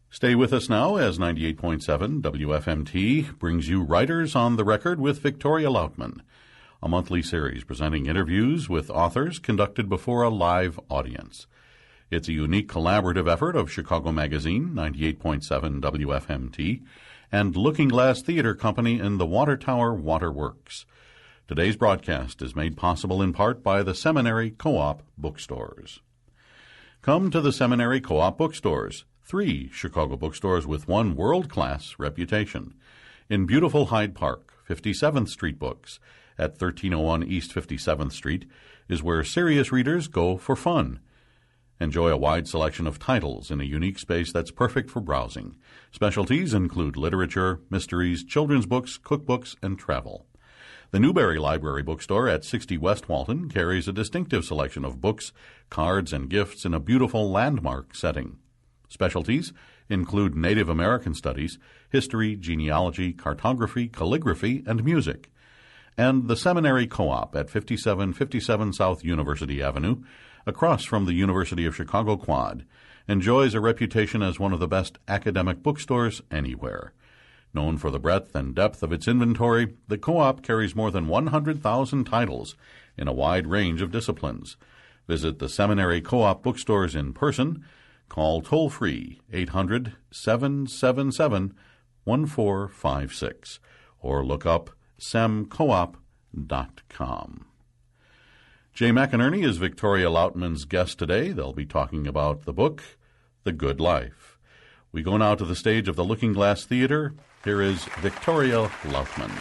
Stay with us now as 98.7 WFMT brings you Writers on the Record with Victoria Lautman, a monthly series presenting interviews with authors conducted before a live audience. It's a unique collaborative effort of Chicago Magazine, 98.7 WFMT, and Looking Glass Theater Company in the Water Tower Waterworks. Today's broadcast is made possible in part by the Seminary Co-op bookstores. Come to the Seminary Co-op bookstores, 3 Chicago bookstores with one world-class reputation. In beautiful Hyde Park, 57th Street Books, at 1301 East 57th Street, is where serious readers go for fun. Enjoy a wide selection of titles in a unique space that's perfect for browsing. Specialties include literature, mysteries, children's books, cookbooks, and travel. The Newberry Library Bookstore at 60 West Walton carries a distinctive selection of books, cards, and gifts in a beautiful landmark setting. Specialties include Native American studies, history, genealogy, cartography, calligraphy, and music. And the Seminary Co-op at 5757 South University Avenue, across from the University of Chicago Quad, enjoys a reputation as one of the best academic bookstores anywhere. Known for the breadth and depth of its inventory, the Co-op carries more than 100,000 titles in a wide range of disciplines. Visit the Seminary Co-op bookstores in person. Call toll-free 800-777-1456 or look up semcoop.com. Jay McInerney is Victoria Lautman's guest today. They'll be talking about the book, The Good Life. We go now to the stage of the Looking Glass Theater. Here is Victoria Lautman.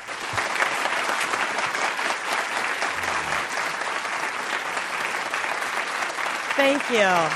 Thank you.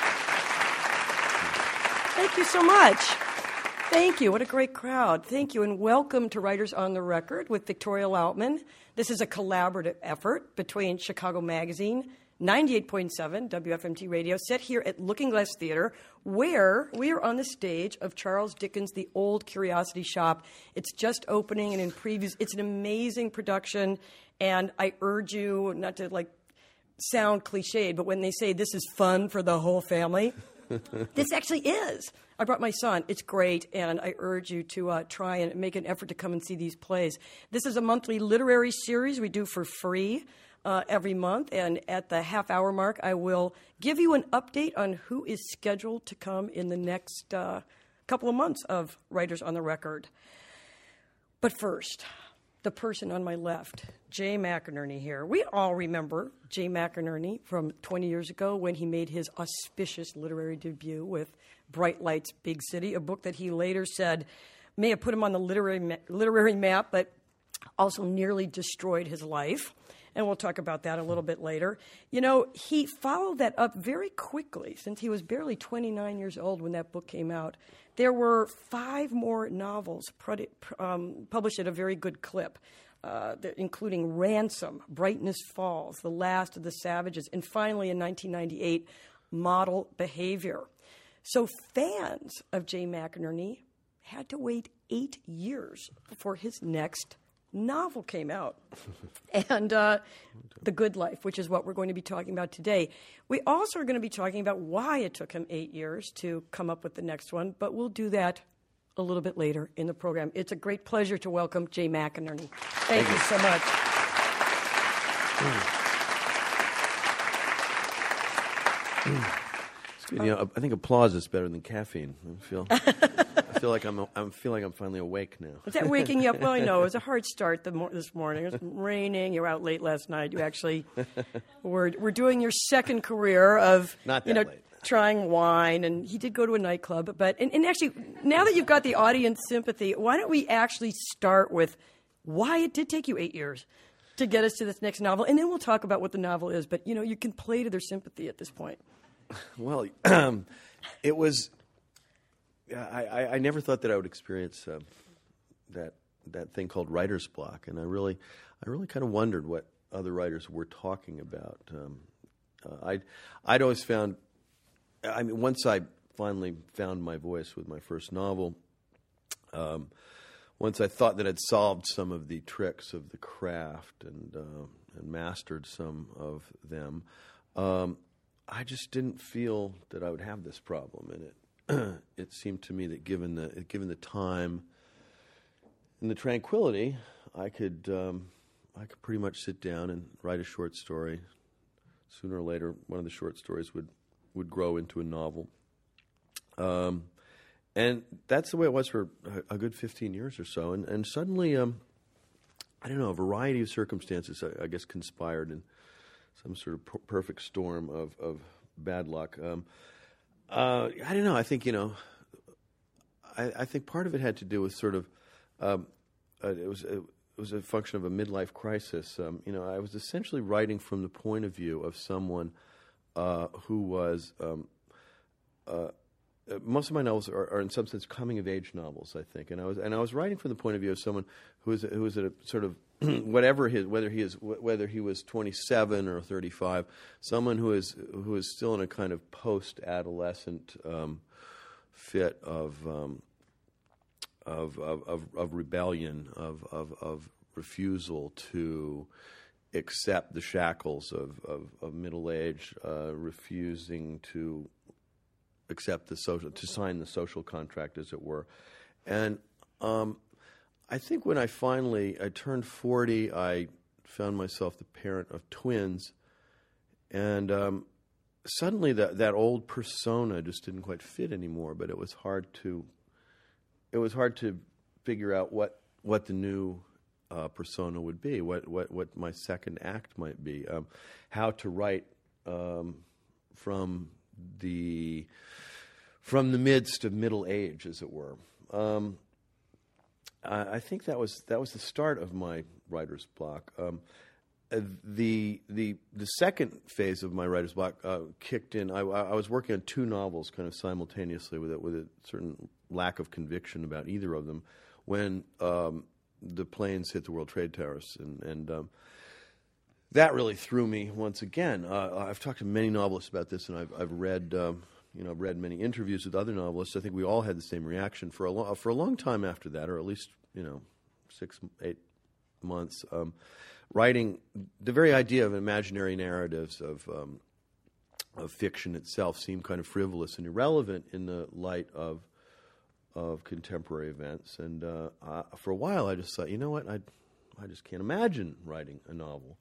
Thank you so much. Thank you. What a great crowd. Thank you, and welcome to Writers on the Record with Victoria Lautman. This is a collaborative effort between Chicago Magazine, 98.7 WFMT Radio, set here at Looking Glass Theater, where we are on the stage of Charles Dickens' The Old Curiosity Shop. It's just opening, and in previews, it's an amazing production, and I urge you not to, sound cliched, but when they say this is fun for the whole family, this actually is. I brought my son. It's great, and I urge you to try and make an effort to come and see these plays. This is a monthly literary series we do for free every month, and at the half-hour mark, I will give you an update on who is scheduled to come in the next couple of months of Writers on the Record. But first, the person on my left, Jay McInerney here. We all remember Jay McInerney from 20 years ago when he made his auspicious literary debut with Bright Lights, Big City, a book that he later said may have put him on the literary map, but also nearly destroyed his life. And we'll talk about that a little bit later. You know, he followed that up very quickly, since he was barely 29 years old when that book came out. There were 5 more novels published at a very good clip, including Ransom, Brightness Falls, The Last of the Savages, and finally in 1998, Model Behavior. So fans of Jay McInerney had to wait 8 years before his next novel came out, and The Good Life, which is what we're going to be talking about today. We also are going to be talking about why it took him 8 years to come up with the next one, but we'll do that a little bit later in the program. It's a great pleasure to welcome Jay McInerney. Thank you so much. I think applause is better than caffeine. I feel like I'm finally awake now. Is that waking you up? Well, I know it was a hard start this morning. It was raining. You were out late last night. You actually were doing your second career of late. Trying wine, and he did go to a nightclub. But and actually, now that you've got the audience sympathy, why don't we actually start with why it did take you 8 years to get us to this next novel, and then we'll talk about what the novel is. But you can play to their sympathy at this point. Well, it was. I never thought that I would experience that thing called writer's block, and I really kind of wondered what other writers were talking about. I'd always found. I mean, once I finally found my voice with my first novel, once I thought that I'd solved some of the tricks of the craft and mastered some of them, I just didn't feel that I would have this problem. And it seemed to me that given the time and the tranquility, I could pretty much sit down and write a short story. Sooner or later, one of the short stories would grow into a novel. And that's the way it was for a good 15 years or so. And suddenly, I don't know, a variety of circumstances, I guess, conspired in some sort of perfect storm of bad luck. I don't know. I think, I think part of it had to do with sort of, it was a function of a midlife crisis. I was essentially writing from the point of view of someone who was... most of my novels are in some sense coming of age novels, I think, and I was writing from the point of view of someone who was at a sort of whether he was 27 or 35, someone who is still in a kind of post-adolescent fit of rebellion, of refusal to accept the shackles of middle age, refusing to accept to sign the social contract, as it were. And I think when I turned 40, I found myself the parent of twins, and suddenly that old persona just didn't quite fit anymore. But it was hard to figure out what the new persona would be, what my second act might be, how to write from the midst of middle age, as it were. I think that was the start of my writer's block. The second phase of my writer's block kicked in. I was working on two novels kind of simultaneously with a certain lack of conviction about either of them when the planes hit the World Trade Towers, and that really threw me once again. I've talked to many novelists about this, and I've read I've read many interviews with other novelists. I think we all had the same reaction for a long time after that, or at least 6-8 months. Writing the very idea of imaginary narratives of fiction itself seemed kind of frivolous and irrelevant in the light of contemporary events. And for a while, I just thought, you know what, I just can't imagine writing a novel.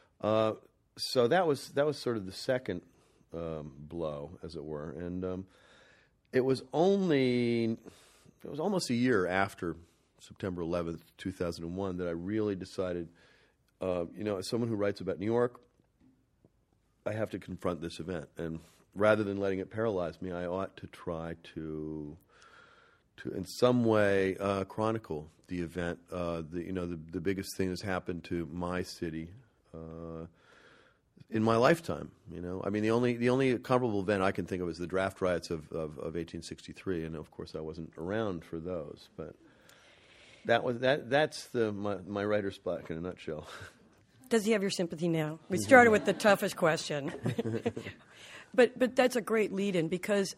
So that was sort of the second blow, as it were, and it was almost a year after September 11th, 2001, that I really decided, as someone who writes about New York, I have to confront this event, and rather than letting it paralyze me, I ought to try to in some way chronicle the event. The biggest thing that's happened to my city in my lifetime. I mean, the only comparable event I can think of is the draft riots of 1863, and of course I wasn't around for those. But that's my writer's block in a nutshell. Does he have your sympathy now? We started with the toughest question, but that's a great lead-in because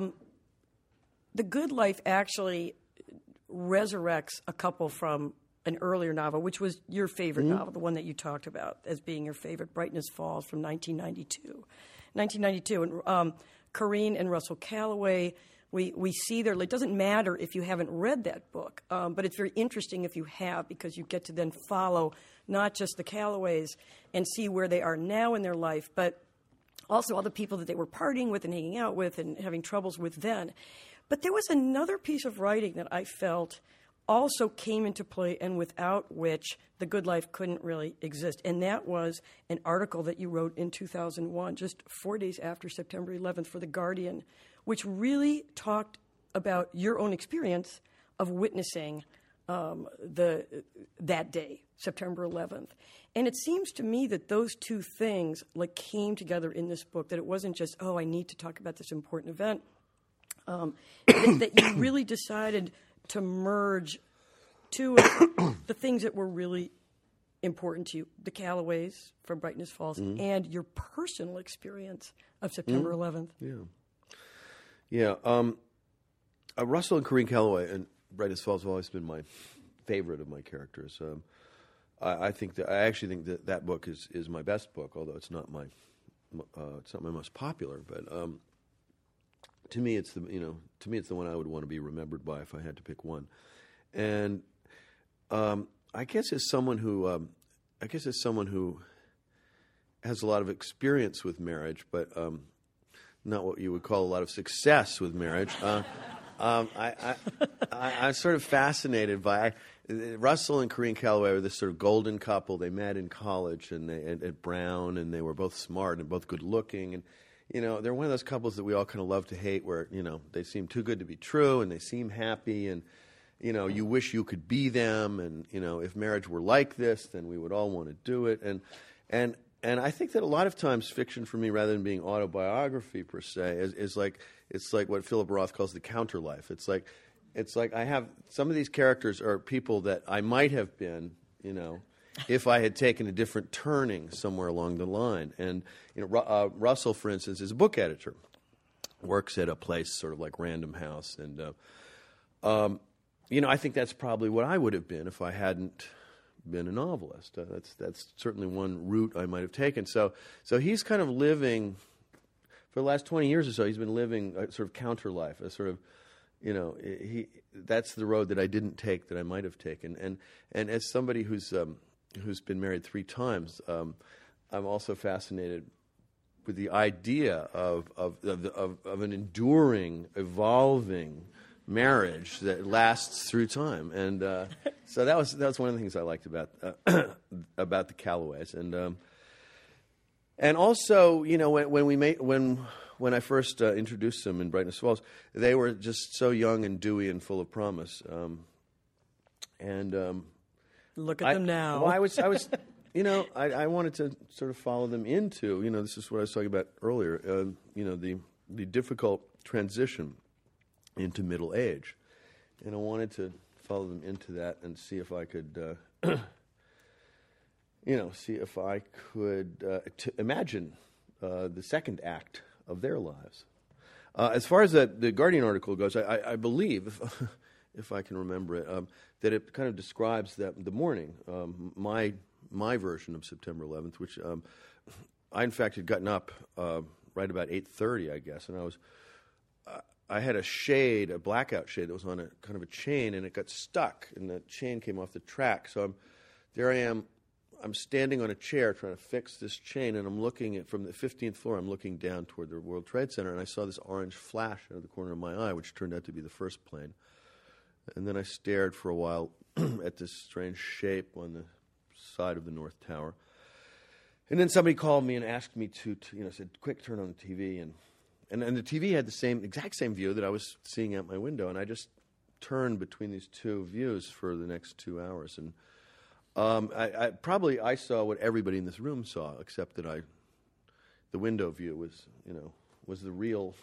The Good Life actually resurrects a couple from an earlier novel, which was your favorite novel, the one that you talked about as being your favorite, Brightness Falls from 1992. 1992, and Corinne and Russell Calloway, we see there. It doesn't matter if you haven't read that book, but it's very interesting if you have, because you get to then follow not just the Callaways and see where they are now in their life, but also all the people that they were partying with and hanging out with and having troubles with then. But there was another piece of writing that I felt also came into play and without which The Good Life couldn't really exist. And that was an article that you wrote in 2001, just 4 days after September 11th for The Guardian, which really talked about your own experience of witnessing that day, September 11th. And it seems to me that those two things came together in this book, that it wasn't just, I need to talk about this important event, that you really decided to merge two of the things that were really important to you, the Callaways from Brightness Falls and your personal experience of September 11th. Yeah. Russell and Corinne Calloway and Brightness Falls have always been my favorite of my characters. I actually think that book is my best book, although it's not my most popular. But to me, it's the one I would want to be remembered by if I had to pick one. And I guess as someone who has a lot of experience with marriage, but not what you would call a lot of success with marriage. I'm sort of fascinated by Russell and Corinne Calloway were this sort of golden couple. They met in college and at Brown, and they were both smart and both good looking. And they're one of those couples that we all kind of love to hate, where they seem too good to be true, and they seem happy, and you wish you could be them. And if marriage were like this, then we would all want to do it. And I think that a lot of times fiction for me, rather than being autobiography per se, is like what Philip Roth calls the counter life. It's like I have some of these characters are people that I might have been, if I had taken a different turning somewhere along the line. And Russell, for instance, is a book editor, works at a place sort of like Random House, and I think that's probably what I would have been if I hadn't been a novelist. That's certainly one route I might have taken. So he's kind of living for the last 20 years or so. He's been living a sort of counter life, a sort of that's the road that I didn't take that I might have taken. And as somebody who's been married 3 times, I'm also fascinated with the idea of an enduring, evolving marriage that lasts through time. And so that was one of the things I liked about the Calloways. And also, when I first introduced them in Brightness Falls, they were just so young and dewy and full of promise. Look at them now. Well, I was I wanted to sort of follow them into, this is what I was talking about earlier, the difficult transition into middle age. And I wanted to follow them into that and see if I could, imagine the second act of their lives. As far as the Guardian article goes, I believe, if I can remember it, that it kind of describes the morning, my version of September 11th, which I in fact had gotten up right about 8:30, I guess, and I had a blackout shade that was on a kind of a chain, and it got stuck, and the chain came off the track. So there I am. I'm standing on a chair trying to fix this chain, and I'm looking from the 15th floor. I'm looking down toward the World Trade Center, and I saw this orange flash out of the corner of my eye, which turned out to be the first plane. And then I stared for a while at this strange shape on the side of the North Tower. And then somebody called me and asked me to said, "Quick, turn on the TV." And the TV had the exact same view that I was seeing out my window, and I just turned between these two views for the next 2 hours. And I saw what everybody in this room saw, except that the window view was the real.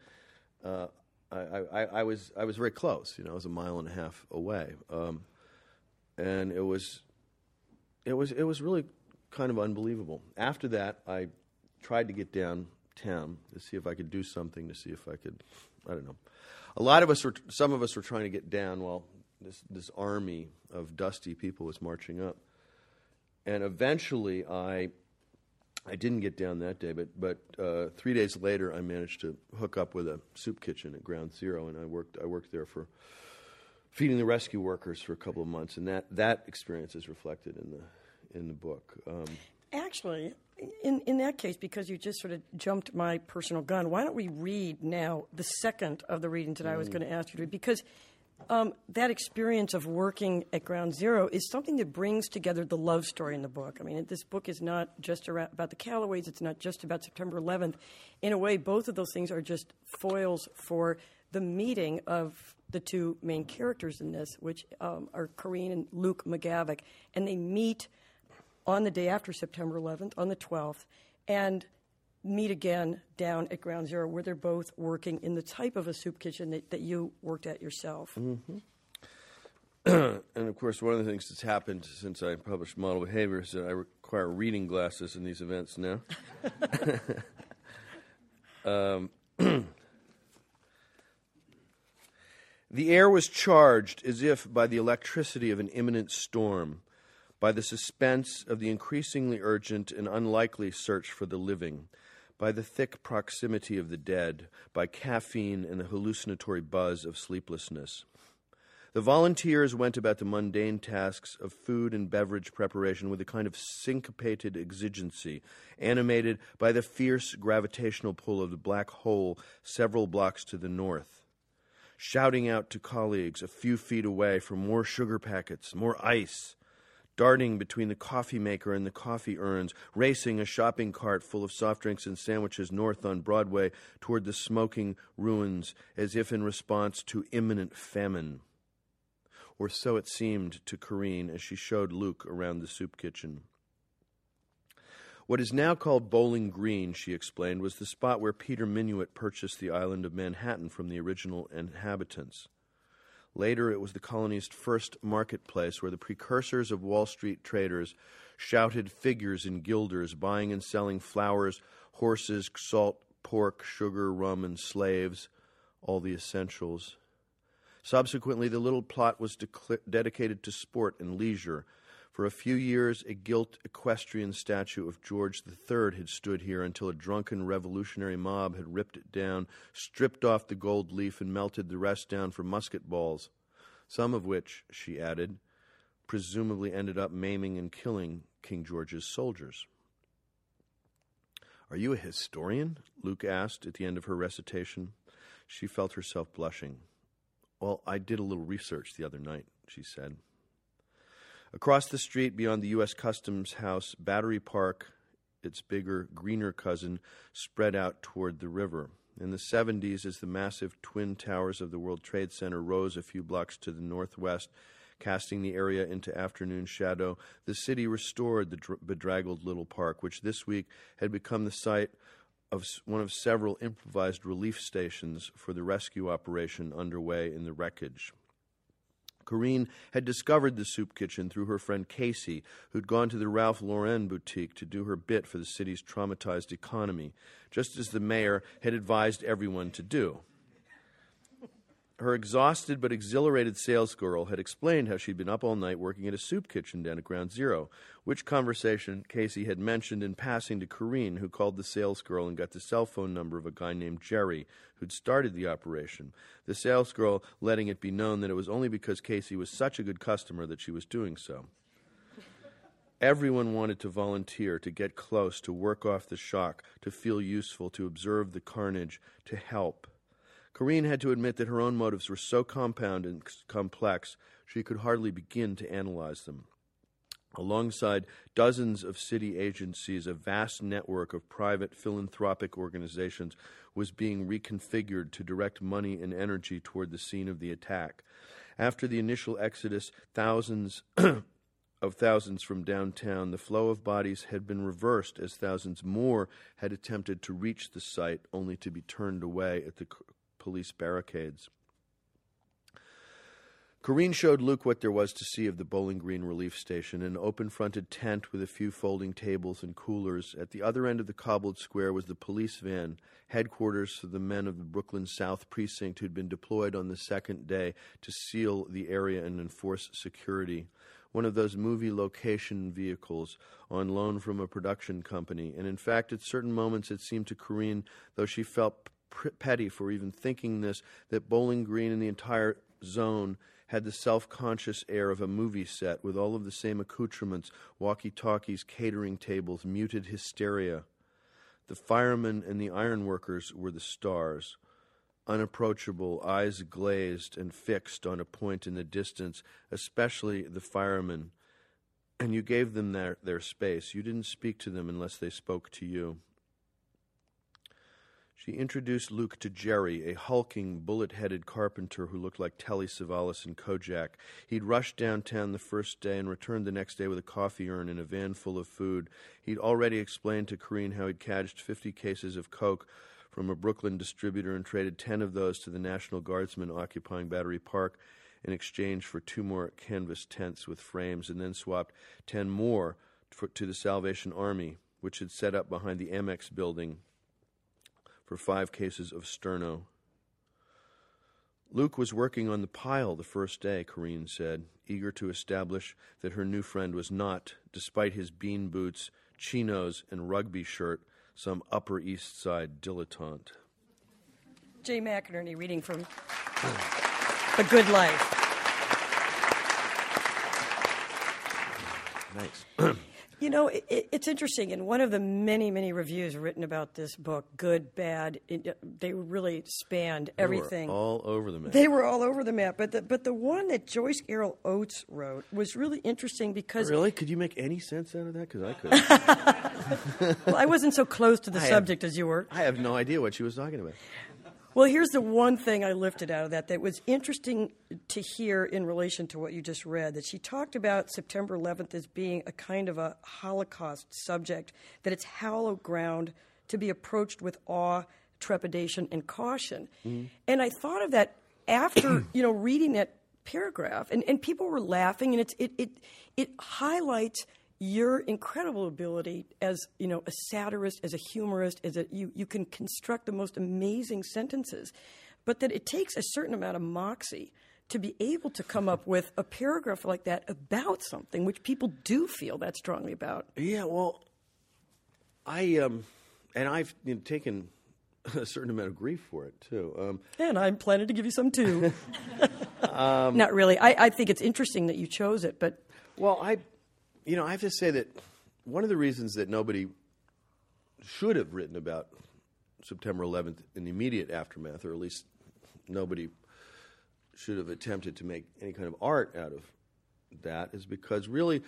I was very close. I was a mile and a half away, and it was really kind of unbelievable. After that, I tried to get downtown to see if I could do something, to see if I could, I don't know. Some of us were trying to get down while this army of dusty people was marching up. And eventually I didn't get down that day, but 3 days later I managed to hook up with a soup kitchen at Ground Zero, and I worked there for feeding the rescue workers for a couple of months, and that experience is reflected in the book. Actually, in that case, because you just sort of jumped my personal gun, why don't we read now the second of the readings that I was going to ask you to read? Because that experience of working at Ground Zero is something that brings together the love story in the book. I mean, this book is not just about the Calloways. It's not just about September 11th. In a way, both of those things are just foils for the meeting of the two main characters in this, which are Corinne and Luke McGavick. And they meet on the day after September 11th, on the 12th, and meet again down at Ground Zero, where they're both working in the type of a soup kitchen that you worked at yourself. Mm-hmm. And, of course, one of the things that's happened since I published Model Behavior is that I require reading glasses in these events now. The air was charged as if by the electricity of an imminent storm, by the suspense of the increasingly urgent and unlikely search for the living, by the thick proximity of the dead, by caffeine and the hallucinatory buzz of sleeplessness. The volunteers went about the mundane tasks of food and beverage preparation with a kind of syncopated exigency, animated by the fierce gravitational pull of the black hole several blocks to the north. Shouting out to colleagues a few feet away for more sugar packets, more ice, darting between the coffee maker and the coffee urns, racing a shopping cart full of soft drinks and sandwiches north on Broadway toward the smoking ruins as if in response to imminent famine. Or so it seemed to Corinne as she showed Luke around the soup kitchen. What is now called Bowling Green, she explained, was the spot where Peter Minuit purchased the island of Manhattan from the original inhabitants. Later, it was the colony's first marketplace where the precursors of Wall Street traders shouted figures in guilders, buying and selling flowers, horses, salt, pork, sugar, rum, and slaves, all the essentials. Subsequently, the little plot was dedicated to sport and leisure. For a few years, a gilt equestrian statue of George III had stood here until a drunken revolutionary mob had ripped it down, stripped off the gold leaf, and melted the rest down for musket balls, some of which, she added, presumably ended up maiming and killing King George's soldiers. "Are you a historian?" Luke asked at the end of her recitation. She felt herself blushing. "Well, I did a little research the other night," she said. Across the street beyond the U.S. Customs House, Battery Park, its bigger, greener cousin, spread out toward the river. In the 70s, as the massive twin towers of the World Trade Center rose a few blocks to the northwest, casting the area into afternoon shadow, the city restored the bedraggled little park, which this week had become the site of one of several improvised relief stations for the rescue operation underway in the wreckage. Corinne had discovered the soup kitchen through her friend Casey, who'd gone to the Ralph Lauren boutique to do her bit for the city's traumatized economy, just as the mayor had advised everyone to do. Her exhausted but exhilarated sales girl had explained how she'd been up all night working at a soup kitchen down at Ground Zero, which conversation Casey had mentioned in passing to Corinne, who called the sales girl and got the cell phone number of a guy named Jerry, who'd started the operation, the sales girl letting it be known that it was only because Casey was such a good customer that she was doing so. Everyone wanted to volunteer, to get close, to work off the shock, to feel useful, to observe the carnage, to help. Corinne had to admit that her own motives were so compound and complex she could hardly begin to analyze them. Alongside dozens of city agencies, a vast network of private philanthropic organizations was being reconfigured to direct money and energy toward the scene of the attack. After the initial exodus, thousands from downtown, the flow of bodies had been reversed as thousands more had attempted to reach the site, only to be turned away at the police barricades. Corinne showed Luke what there was to see of the Bowling Green relief station, an open-fronted tent with a few folding tables and coolers. At the other end of the cobbled square was the police van, headquarters for the men of the Brooklyn South Precinct who'd been deployed on the second day to seal the area and enforce security. One of those movie location vehicles on loan from a production company. And in fact, at certain moments it seemed to Corinne, though she felt petty for even thinking this, that Bowling Green and the entire zone had the self-conscious air of a movie set with all of the same accoutrements, walkie-talkies, catering tables, muted hysteria. The firemen and the ironworkers were the stars, unapproachable, eyes glazed and fixed on a point in the distance, especially the firemen. And you gave them their space. You didn't speak to them unless they spoke to you. She introduced Luke to Jerry, a hulking, bullet-headed carpenter who looked like Telly Savalas in Kojak. He'd rushed downtown the first day and returned the next day with a coffee urn and a van full of food. He'd already explained to Corinne how he'd cadged 50 cases of Coke from a Brooklyn distributor and traded 10 of those to the National Guardsmen occupying Battery Park in exchange for 2 more canvas tents with frames, and then swapped 10 more to the Salvation Army, which had set up behind the Amex building for 5 cases of Sterno. Luke was working on the pile the first day, Corinne said, eager to establish that her new friend was not, despite his bean boots, chinos, and rugby shirt, some Upper East Side dilettante. Jay McInerney reading from The Good Life. Nice. You know, it's interesting. In one of the many, many reviews written about this book, good, bad, they really spanned everything. They were all over the map. They were all over the map. But the one that Joyce Carol Oates wrote was really interesting because... Really? Could you make any sense out of that? Because I couldn't. Well, I wasn't so close to the subject as you were. I have no idea what she was talking about. Well, here's the one thing I lifted out of that was interesting to hear in relation to what you just read, that she talked about September 11th as being a kind of a Holocaust subject, that it's hallowed ground to be approached with awe, trepidation, and caution. Mm-hmm. And I thought of that after, reading that paragraph, and people were laughing, and it highlights your incredible ability as a satirist, as a humorist, you can construct the most amazing sentences, but that it takes a certain amount of moxie to be able to come up with a paragraph like that about something which people do feel that strongly about. Yeah, well, I've taken a certain amount of grief for it too, and I'm planning to give you some too. Not really. I think it's interesting that you chose it, but I have to say that one of the reasons that nobody should have written about September 11th in the immediate aftermath, or at least nobody should have attempted to make any kind of art out of that, is because really,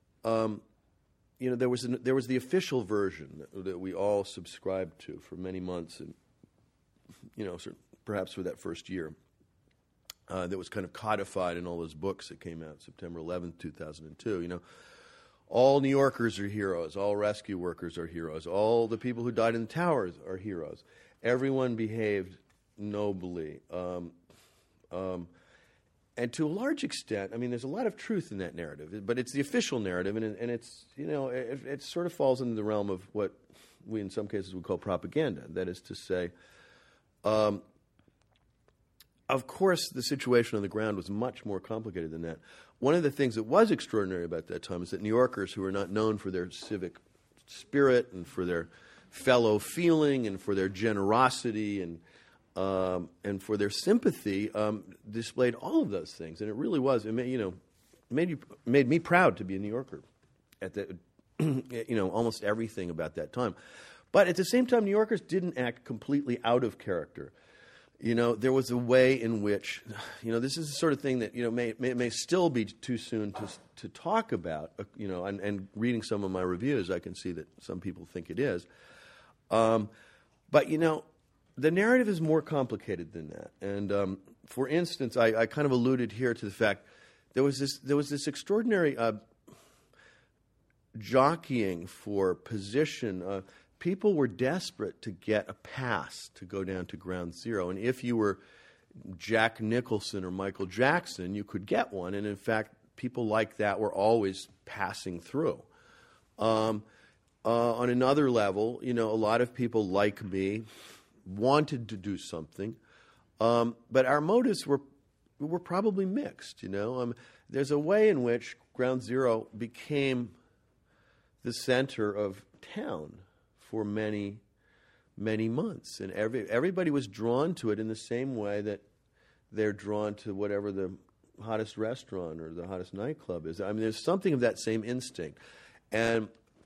there was the official version that we all subscribed to for many months, and perhaps for that first year, that was kind of codified in all those books that came out September 11th, 2002. All New Yorkers are heroes. All rescue workers are heroes. All the people who died in the towers are heroes. Everyone behaved nobly. And to a large extent, there's a lot of truth in that narrative, but it's the official narrative, and it's, it sort of falls into the realm of what we in some cases would call propaganda. That is to say, of course, the situation on the ground was much more complicated than that. One of the things that was extraordinary about that time is that New Yorkers, who were not known for their civic spirit and for their fellow feeling and for their generosity and for their sympathy, displayed all of those things. And it really was, made me proud to be a New Yorker at the, almost everything about that time. But at the same time, New Yorkers didn't act completely out of character. There was a way in which, this is the sort of thing that, may still be too soon to talk about, and reading some of my reviews, I can see that some people think it is. But, the narrative is more complicated than that. And, for instance, I kind of alluded here to the fact there was this extraordinary jockeying for position. People were desperate to get a pass to go down to Ground Zero. And if you were Jack Nicholson or Michael Jackson, you could get one. And in fact, people like that were always passing through. On another level, a lot of people like me wanted to do something. But our motives were probably mixed, There's a way in which Ground Zero became the center of town for many, many months. And everybody was drawn to it in the same way that they're drawn to whatever the hottest restaurant or the hottest nightclub is. There's something of that same instinct. And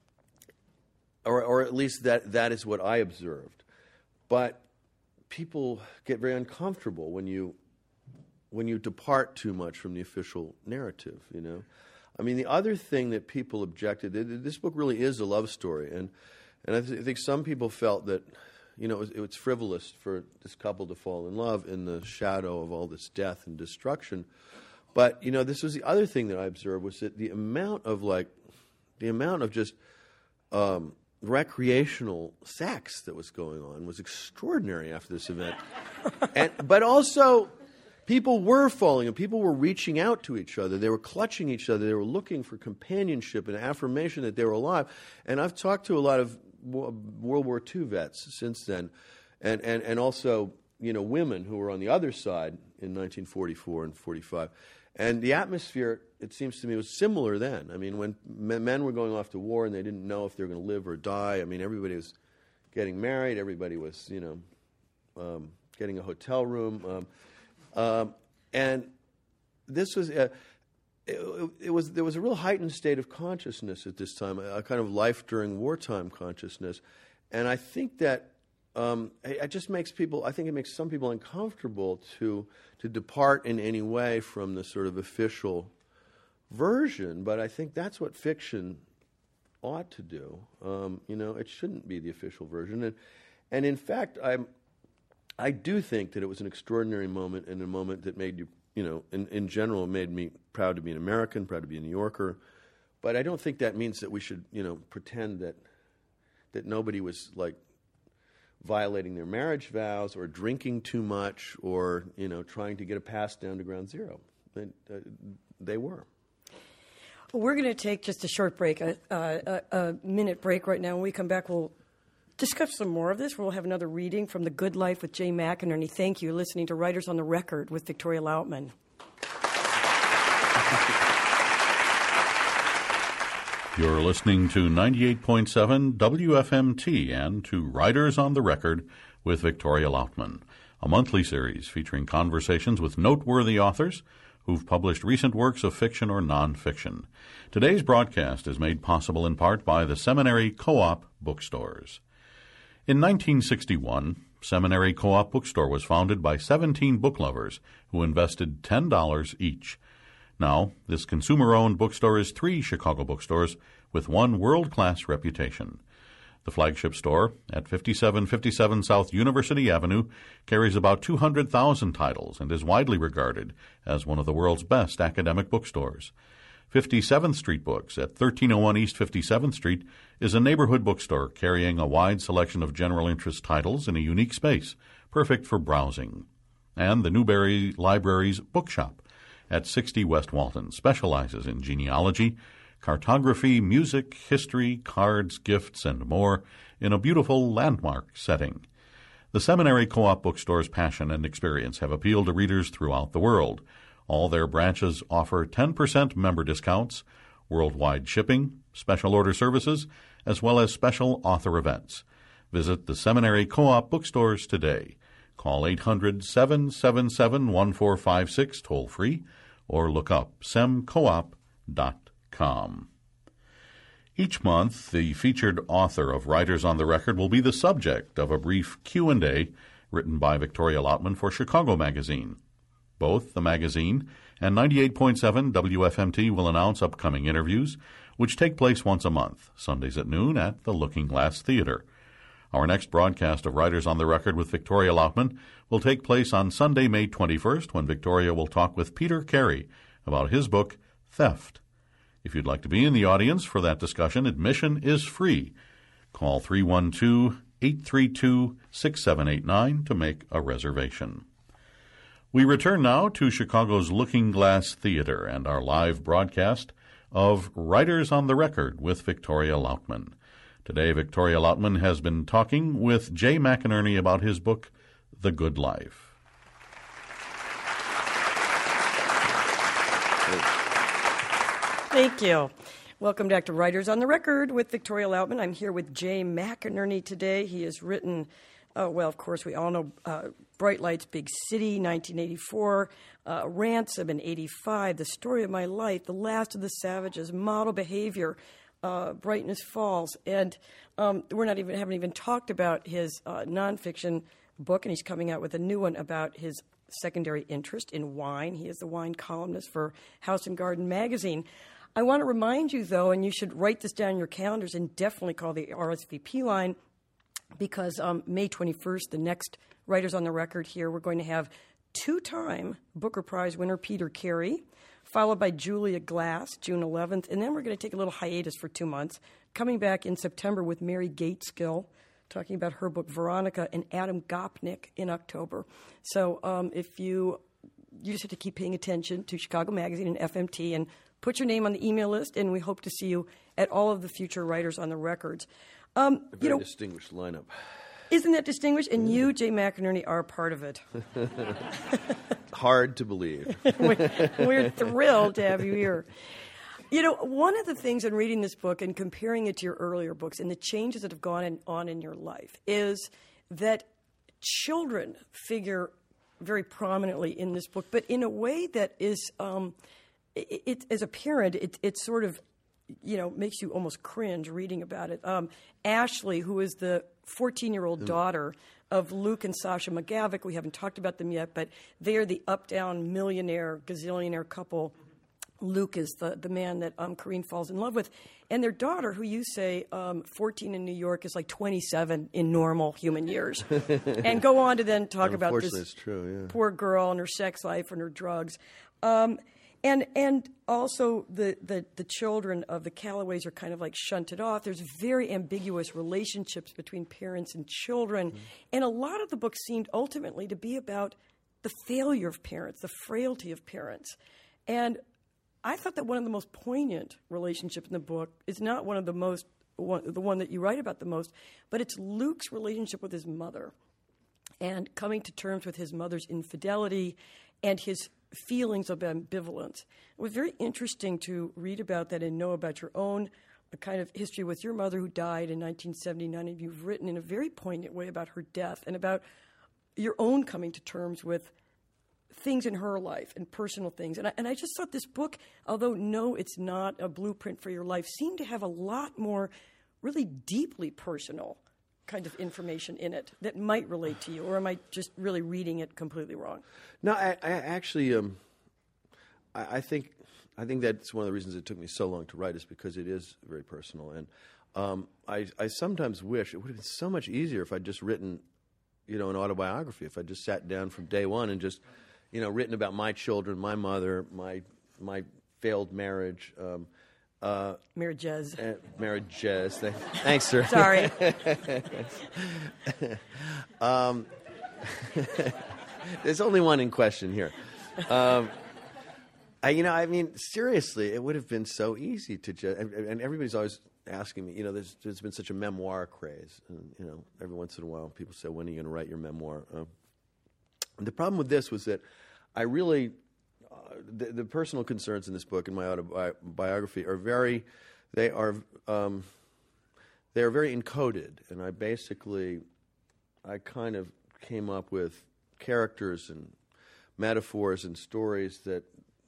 or at least that is what I observed. But people get very uncomfortable when you depart too much from the official narrative, the other thing that people objected, this book really is a love story, and I think some people felt that, it was frivolous for this couple to fall in love in the shadow of all this death and destruction. But, this was the other thing that I observed, was that the amount of just recreational sex that was going on was extraordinary after this event. But also, people were falling, and people were reaching out to each other. They were clutching each other. They were looking for companionship and affirmation that they were alive. And I've talked to a lot of World War II vets since then, and also women who were on the other side in 1944 and 45. And the atmosphere, it seems to me, was similar then. When men were going off to war and they didn't know if they were going to live or die, everybody was getting married. Everybody was, getting a hotel room, and this was. There was a real heightened state of consciousness at this time, a kind of life during wartime consciousness, and I think that it just makes people. I think it makes some people uncomfortable to depart in any way from the sort of official version. But I think that's what fiction ought to do. It shouldn't be the official version, and in fact, I do think that it was an extraordinary moment, and a moment that made you. In general, it made me proud to be an American, proud to be a New Yorker. But I don't think that means that we should, pretend that nobody was, like, violating their marriage vows or drinking too much or, trying to get a pass down to ground zero. They were. Well, we're going to take just a short break, a minute break right now. When we come back, we'll discuss some more of this. We'll have another reading from The Good Life with Jay McInerney. Thank you. Listening to Writers on the Record with Victoria Lautman. You're listening to 98.7 WFMT and to Writers on the Record with Victoria Lautman, a monthly series featuring conversations with noteworthy authors who've published recent works of fiction or nonfiction. Today's broadcast is made possible in part by the Seminary Co-op bookstores. In 1961, Seminary Co-op Bookstore was founded by 17 book lovers who invested $10 each. Now, this consumer-owned bookstore is 3 Chicago bookstores with one world-class reputation. The flagship store at 5757 South University Avenue carries about 200,000 titles and is widely regarded as one of the world's best academic bookstores. 57th Street Books at 1301 East 57th Street is a neighborhood bookstore carrying a wide selection of general interest titles in a unique space, perfect for browsing. And the Newberry Library's Bookshop at 60 West Walton specializes in genealogy, cartography, music, history, cards, gifts, and more in a beautiful landmark setting. The Seminary Co-op Bookstore's passion and experience have appealed to readers throughout the world. All their branches offer 10% member discounts, worldwide shipping, special order services, as well as special author events. Visit the Seminary Co-op bookstores today. Call 800-777-1456 toll-free or look up semcoop.com. Each month, the featured author of Writers on the Record will be the subject of a brief Q&A written by Victoria Lautman for Chicago Magazine. Both the magazine and 98.7 WFMT will announce upcoming interviews, which take place once a month, Sundays at noon at the Looking Glass Theater. Our next broadcast of Writers on the Record with Victoria Lautman will take place on Sunday, May 21st, when Victoria will talk with Peter Carey about his book, Theft. If you'd like to be in the audience for that discussion, admission is free. Call 312-832-6789 to make a reservation. We return now to Chicago's Looking Glass Theater and our live broadcast of Writers on the Record with Victoria Lautman. Today, Victoria Lautman has been talking with Jay McInerney about his book, The Good Life. Thank you. Welcome back to Writers on the Record with Victoria Lautman. I'm here with Jay McInerney today. He has written, of course, we all know Bright Lights, Big City, 1984, Ransom in 85, The Story of My Life, The Last of the Savages, Model Behavior, Brightness Falls. And haven't even talked about his nonfiction book, and he's coming out with a new one about his secondary interest in wine. He is the wine columnist for House and Garden magazine. I want to remind you, though, and you should write this down in your calendars and definitely call the RSVP line, because May 21st, the next Writers on the Record here, we're going to have 2-time Booker Prize winner Peter Carey, followed by Julia Glass, June 11th, and then we're going to take a little hiatus for 2 months, coming back in September with Mary Gateskill, talking about her book Veronica, and Adam Gopnik in October. So if you just have to keep paying attention to Chicago Magazine and FMT and put your name on the email list, and we hope to see you at all of the future Writers on the Records. A very distinguished lineup. Isn't that distinguished? And you, Jay McInerney, are a part of it. Hard to believe. We're thrilled to have you here. You know, one of the things in reading this book and comparing it to your earlier books and the changes that have gone on in your life is that children figure very prominently in this book, but in a way that is, as a parent, it sort of, you know, makes you almost cringe reading about it. Ashley, who is the 14-year-old daughter of Luke and Sasha McGavick, we haven't talked about them yet, but they are the up-down millionaire, gazillionaire couple. Luke is the man that Corinne falls in love with. And their daughter, who you say 14 in New York, is like 27 in normal human years. And go on to then talk about this it's true, yeah. poor girl and her sex life and her drugs. And also the children of the Callaways are kind of like shunted off. There's very ambiguous relationships between parents and children. Mm-hmm. And a lot of the book seemed ultimately to be about the failure of parents, the frailty of parents. And I thought that one of the most poignant relationships in the book is not the one that you write about the most, but it's Luke's relationship with his mother and coming to terms with his mother's infidelity and his feelings of ambivalence. It was very interesting to read about that and know about your own kind of history with your mother who died in 1979, and you've written in a very poignant way about her death and about your own coming to terms with things in her life and personal things. And I just thought this book, although no, it's not a blueprint for your life, seemed to have a lot more really deeply personal kind of information in it that might relate to you, or am I just really reading it completely wrong? No, I actually, I think that's one of the reasons it took me so long to write is because it is very personal. And I sometimes wish it would have been so much easier if I'd just written, you know, an autobiography, if I just sat down from day one and just, you know, written about my children, my mother, my failed marriage. Marriages. Marriages. Thanks, sir. Sorry. There's only one in question here. I mean, seriously, it would have been so easy to just, and everybody's always asking me, you know, there's been such a memoir craze. And, you know, every once in a while people say, when are you going to write your memoir? The problem with this was that I really, the personal concerns in this book and my autobiography are very encoded, and I kind of came up with characters and metaphors and stories that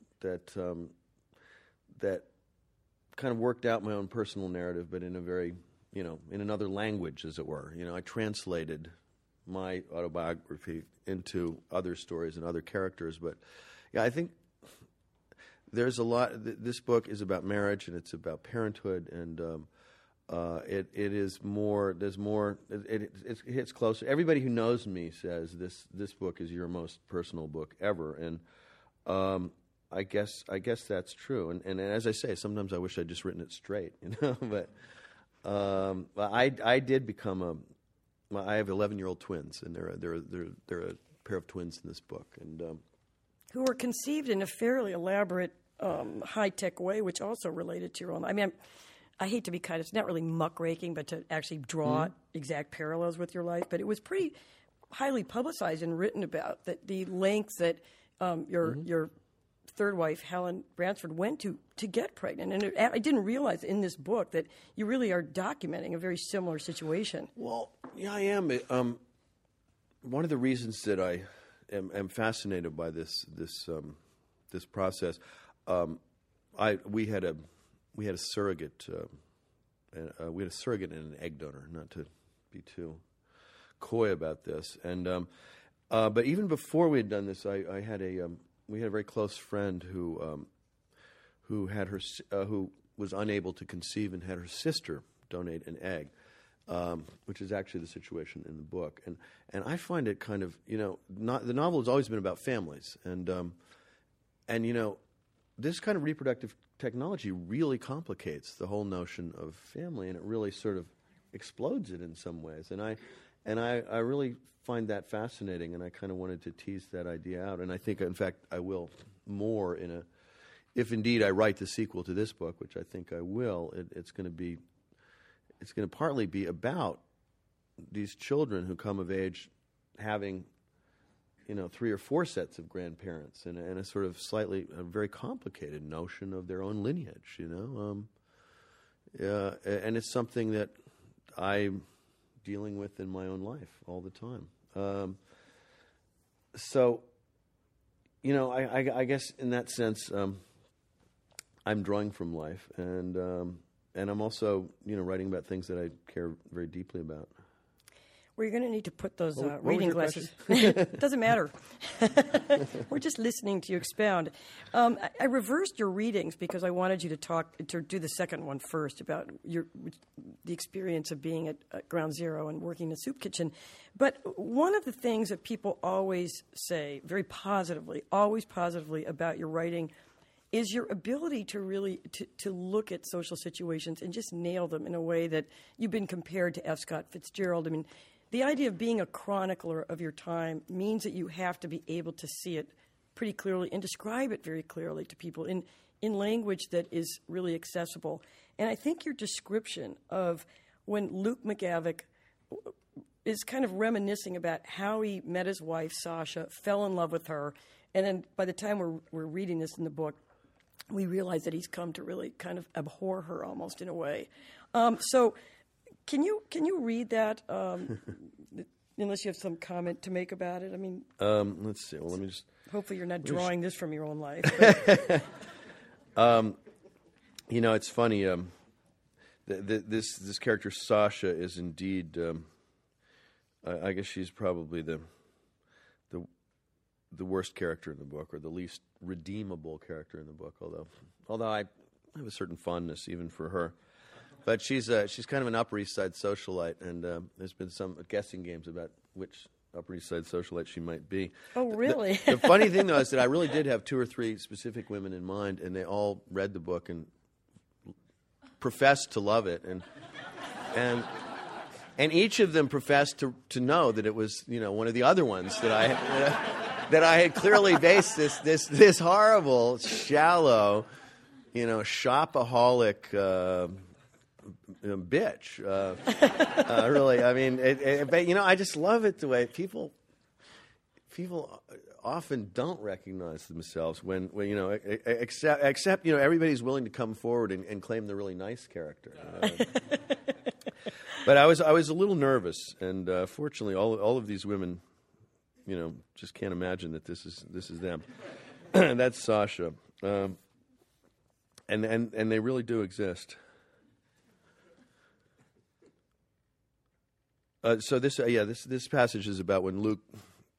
kind of worked out my own personal narrative, but in a very, you know, in another language, as it were. You know, I translated my autobiography into other stories and other characters. But yeah, I think there's a lot. This book is about marriage and it's about parenthood, and it is more. There's more. It hits closer. Everybody who knows me says this book is your most personal book ever, and I guess that's true. And as I say, sometimes I wish I'd just written it straight, you know. But I did become I have 11-year-old twins, and they're a pair of twins in this book, and who were conceived in a fairly elaborate, high-tech way, which also related to your own. I mean, I hate to be kind of, it's not really muckraking, but to actually draw exact parallels with your life. But it was pretty highly publicized and written about that the lengths that your third wife, Helen Bransford, went to get pregnant. And I didn't realize in this book that you really are documenting a very similar situation. Well, yeah, I am. One of the reasons that I am fascinated by this process, we had a surrogate, we had a surrogate and an egg donor. Not to be too coy about this, and but even before we had done this, we had a very close friend who was unable to conceive and had her sister donate an egg, which is actually the situation in the book. And I find it kind of, you know, the novel has always been about families, and you know, this kind of reproductive technology really complicates the whole notion of family, and it really sort of explodes it in some ways. And I really find that fascinating, and I kind of wanted to tease that idea out. And I think, in fact, I will more if indeed I write the sequel to this book, which I think I will. It's going to partly be about these children who come of age having 3 or 4 sets of grandparents, and a sort of a very complicated notion of their own lineage, and it's something that I'm dealing with in my own life all the time. So, I guess in that sense, I'm drawing from life, and I'm also, writing about things that I care very deeply about. Well, you're going to need to put those What was reading your glasses. It doesn't matter. We're just listening to you expound. I reversed your readings because I wanted you to do the second one first about the experience of being at Ground Zero and working in a soup kitchen. But one of the things that people always say very positively, always positively about your writing is your ability to really to look at social situations and just nail them in a way that you've been compared to F. Scott Fitzgerald. I mean, the idea of being a chronicler of your time means that you have to be able to see it pretty clearly and describe it very clearly to people in language that is really accessible. And I think your description of when Luke McGavick is kind of reminiscing about how he met his wife, Sasha, fell in love with her, and then by the time we're reading this in the book, we realize that he's come to really kind of abhor her almost in a way. So can you read that, unless you have some comment to make about it? I mean, let's see. Well, let me just... Hopefully you're not drawing this from your own life. It's funny. This character, Sasha, is indeed... I guess she's probably the worst character in the book, or the least redeemable character in the book. Although I have a certain fondness even for her, but she's kind of an Upper East Side socialite, and there's been some guessing games about which Upper East Side socialite she might be. Oh, really? The funny thing though is that I really did have 2 or 3 specific women in mind, and they all read the book and professed to love it, and each of them professed to know that it was one of the other ones that I had clearly based this horrible, shallow, shopaholic bitch. Really, I mean, but I just love it the way people often don't recognize themselves when except everybody's willing to come forward and claim the really nice character. But I was a little nervous, and fortunately, all of these women, just can't imagine that this is them. That's Sasha, and they really do exist. So this passage is about when Luke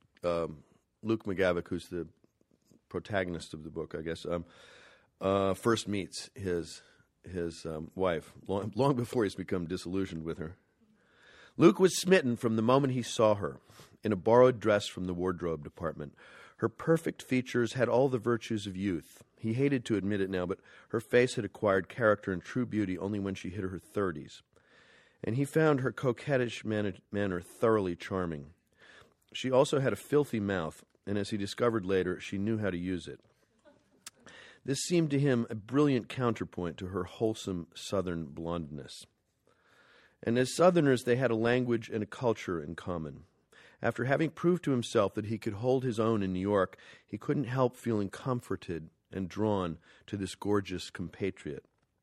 McGavick, who's the protagonist of the book, I guess, first meets his wife, long before he's become disillusioned with her. Luke was smitten from the moment he saw her, in a borrowed dress from the wardrobe department. Her perfect features had all the virtues of youth. He hated to admit it now, but her face had acquired character and true beauty only when she hit her 30s. And he found her coquettish manner thoroughly charming. She also had a filthy mouth, and as he discovered later, she knew how to use it. This seemed to him a brilliant counterpoint to her wholesome Southern blondness. And as Southerners, they had a language and a culture in common. After having proved to himself that he could hold his own in New York, he couldn't help feeling comforted and drawn to this gorgeous compatriot.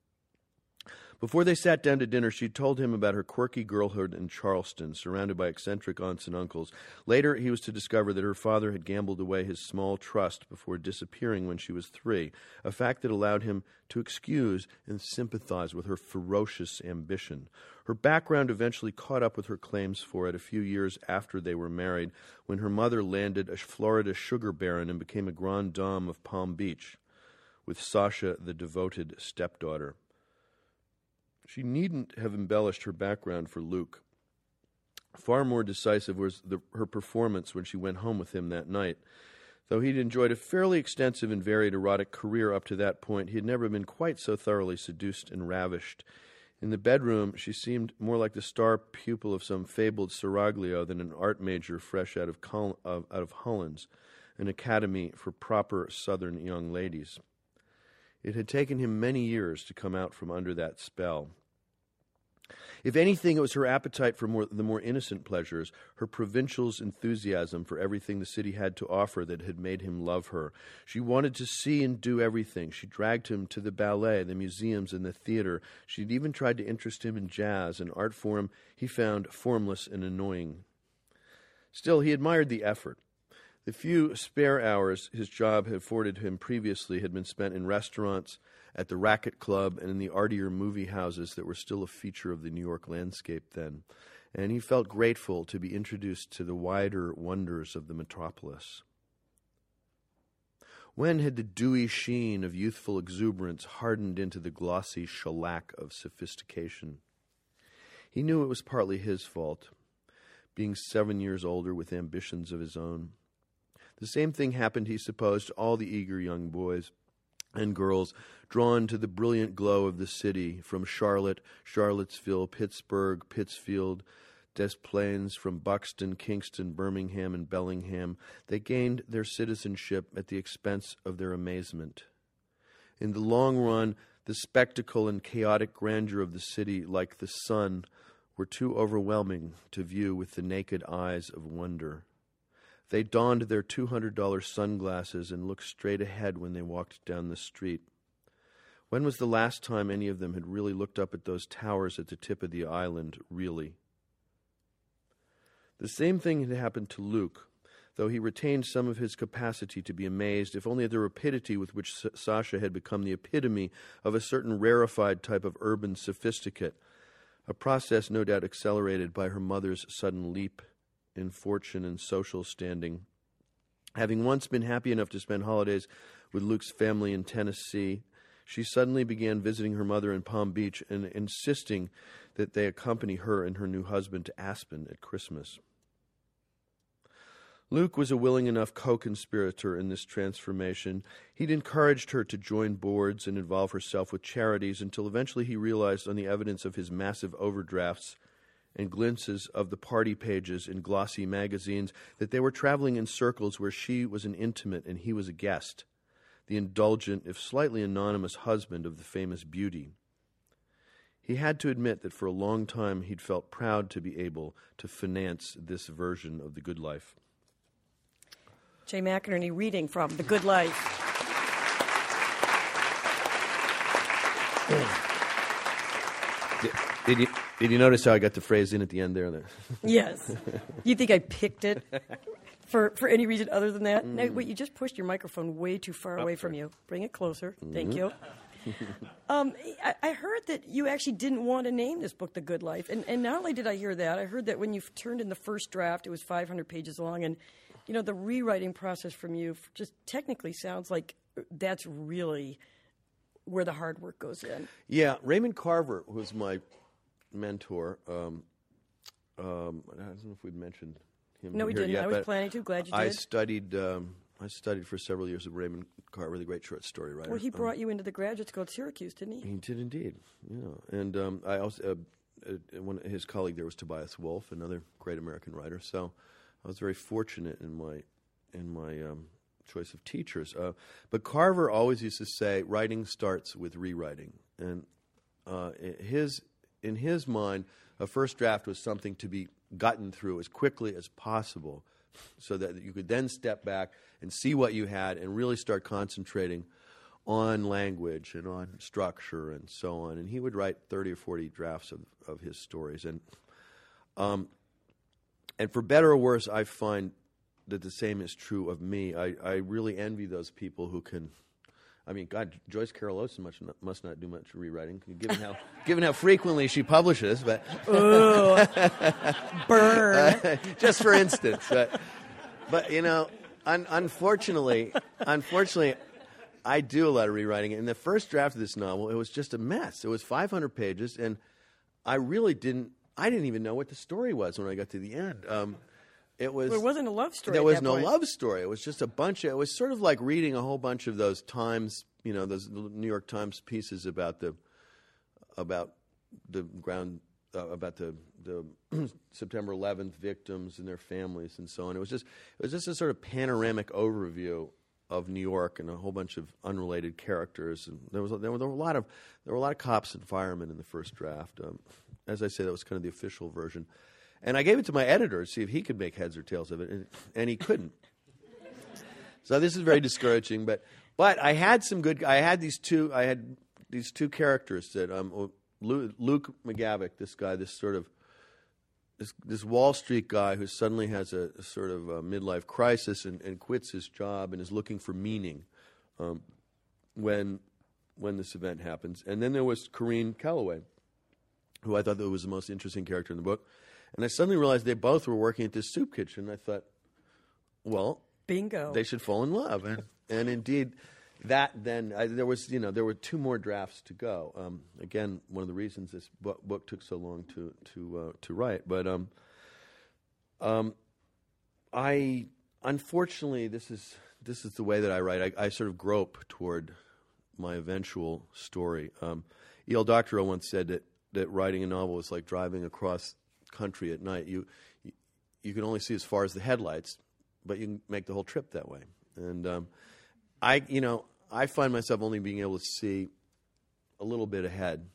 Before they sat down to dinner, she told him about her quirky girlhood in Charleston, surrounded by eccentric aunts and uncles. Later, he was to discover that her father had gambled away his small trust before disappearing when she was 3, a fact that allowed him to excuse and sympathize with her ferocious ambition. Her background eventually caught up with her claims for it a few years after they were married, when her mother landed a Florida sugar baron and became a grande dame of Palm Beach, with Sasha the devoted stepdaughter. She needn't have embellished her background for Luke. Far more decisive was her performance when she went home with him that night. Though he'd enjoyed a fairly extensive and varied erotic career up to that point, he had never been quite so thoroughly seduced and ravished. In the bedroom, she seemed more like the star pupil of some fabled seraglio than an art major fresh out of Holland's, an academy for proper Southern young ladies. It had taken him many years to come out from under that spell. If anything, it was her appetite for the more innocent pleasures, her provincial's enthusiasm for everything the city had to offer that had made him love her. She wanted to see and do everything. She dragged him to the ballet, the museums, and the theater. She'd even tried to interest him in jazz, an art form he found formless and annoying. Still, he admired the effort. The few spare hours his job had afforded him previously had been spent in restaurants, at the Racket Club, and in the artier movie houses that were still a feature of the New York landscape then, and he felt grateful to be introduced to the wider wonders of the metropolis. When had the dewy sheen of youthful exuberance hardened into the glossy shellac of sophistication? He knew it was partly his fault, being 7 years older with ambitions of his own. The same thing happened, he supposed, to all the eager young boys and girls drawn to the brilliant glow of the city from Charlotte, Charlottesville, Pittsburgh, Pittsfield, Des Plaines, from Buxton, Kingston, Birmingham, and Bellingham. They gained their citizenship at the expense of their amazement. In the long run, the spectacle and chaotic grandeur of the city, like the sun, were too overwhelming to view with the naked eyes of wonder. They donned their $200 sunglasses and looked straight ahead when they walked down the street. When was the last time any of them had really looked up at those towers at the tip of the island, really? The same thing had happened to Luke, though he retained some of his capacity to be amazed, if only at the rapidity with which Sasha had become the epitome of a certain rarefied type of urban sophisticate, a process no doubt accelerated by her mother's sudden leap in fortune and social standing. Having once been happy enough to spend holidays with Luke's family in Tennessee, she suddenly began visiting her mother in Palm Beach and insisting that they accompany her and her new husband to Aspen at Christmas. Luke was a willing enough co-conspirator in this transformation. He'd encouraged her to join boards and involve herself with charities until eventually he realized, on the evidence of his massive overdrafts and glimpses of the party pages in glossy magazines, that they were traveling in circles where she was an intimate and he was a guest, the indulgent, if slightly anonymous, husband of the famous beauty. He had to admit that for a long time he'd felt proud to be able to finance this version of the good life. Jay McInerney reading from The Good Life. Did you notice how I got the phrase in at the end there? Yes. You think I picked it for any reason other than that? No, wait, you just pushed your microphone way too far away from you. Bring it closer. Thank you. I heard that you actually didn't want to name this book The Good Life. And not only did I hear that, I heard that when you turned in the first draft, it was 500 pages long. And, you know, the rewriting process from you just technically sounds like that's really where the hard work goes in. Yeah, Raymond Carver was my mentor. I don't know if we'd mentioned him. No, we didn't. Yet, I was planning to. Glad you did. I studied for several years with Raymond Carver, the great short story writer. Well, he brought you into the graduate school at Syracuse, didn't he? He did indeed. Yeah, and I also his colleague there was Tobias Wolff, another great American writer. So I was very fortunate in my choice of teachers. But Carver always used to say, writing starts with rewriting, and in his mind, a first draft was something to be gotten through as quickly as possible so that you could then step back and see what you had and really start concentrating on language and on structure and so on. And he would write 30 or 40 drafts of his stories. And for better or worse, I find that the same is true of me. I really envy those people who can... I mean, God, Joyce Carol Oates must not do much rewriting, given how frequently she publishes. But burn. Just for instance, but you know, unfortunately, I do a lot of rewriting. In the first draft of this novel, it was just a mess. It was 500 pages, and I didn't even know what the story was when I got to the end. It wasn't a love story. There was no point. love story. It was just a bunch of. It was sort of like reading a whole bunch of those Times, those New York Times pieces about the September 11th victims and their families and so on. It was just a sort of panoramic overview of New York and a whole bunch of unrelated characters. And there were a lot of cops and firemen in the first draft. as I say, that was kind of the official version. And I gave it to my editor to see if he could make heads or tails of it, and he couldn't. So this is very discouraging. But I had some good. I had these two characters that Luke McGavick, this guy, this sort of this Wall Street guy who suddenly has a sort of a midlife crisis and quits his job and is looking for meaning when this event happens. And then there was Corinne Calloway, who I thought that was the most interesting character in the book. And I suddenly realized they both were working at this soup kitchen. I thought, well, bingo, they should fall in love. And indeed, that then there were two more drafts to go. Again, one of the reasons this book took so long to write. But I unfortunately this is the way that I write. I sort of grope toward my eventual story. E.L. Doctorow once said that writing a novel is like driving across country at night. You can only see as far as the headlights, but you can make the whole trip that way. And I find myself only being able to see a little bit ahead,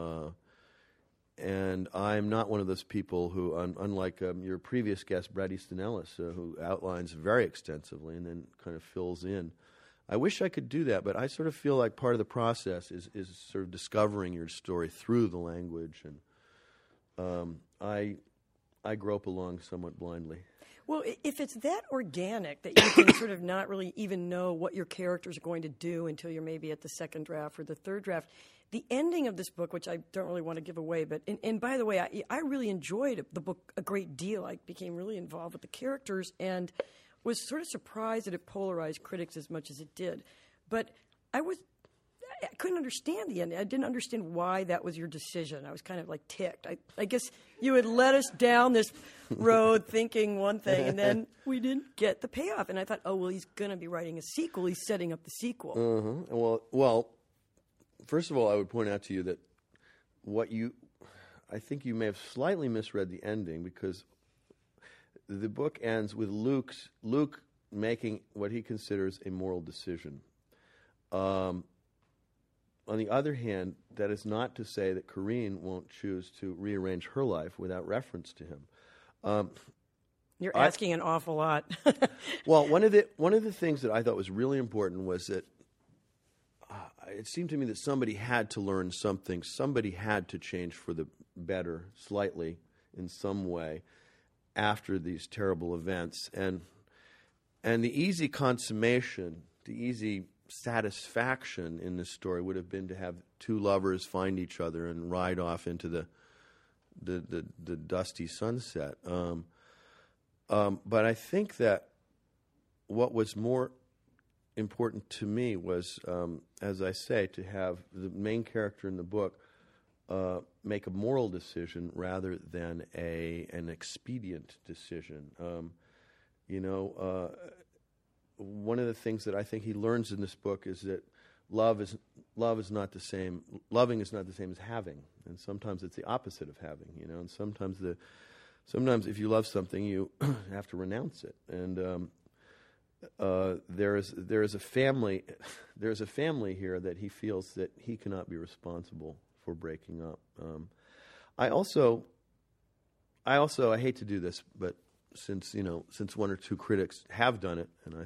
and I'm not one of those people who, unlike your previous guest, Bret Easton Ellis, who outlines very extensively and then kind of fills in. I wish I could do that, but I sort of feel like part of the process is sort of discovering your story through the language, and I grope along somewhat blindly. Well, if it's that organic that you can sort of not really even know what your characters are going to do until you're maybe at the second draft or the third draft, the ending of this book, which I don't really want to give away, but and by the way, I really enjoyed the book a great deal. I became really involved with the characters and was sort of surprised that it polarized critics as much as it did. But I couldn't understand the ending. I didn't understand why that was your decision. I was kind of like ticked. I guess you had led us down this road thinking one thing, and then we didn't get the payoff. And I thought, oh, well, he's going to be writing a sequel. He's setting up the sequel. Mm-hmm. Well, first of all, I would point out to you that I think you may have slightly misread the ending, because the book ends with Luke making what he considers a moral decision. On the other hand, that is not to say that Corinne won't choose to rearrange her life without reference to him. You're asking an awful lot. Well, one of the things that I thought was really important was that it seemed to me that somebody had to learn something. Somebody had to change for the better, slightly, in some way, after these terrible events. And the easy consummation, the easy satisfaction in this story would have been to have two lovers find each other and ride off into the dusty sunset. But I think that what was more important to me was, as I say, to have the main character in the book make a moral decision rather than an expedient decision. One of the things that I think he learns in this book is that loving is not the same as having, and sometimes it's the opposite of having. And sometimes if you love something, you have to renounce it. And there is a family here that he feels that he cannot be responsible for breaking up. I hate to do this, but since one or two critics have done it, and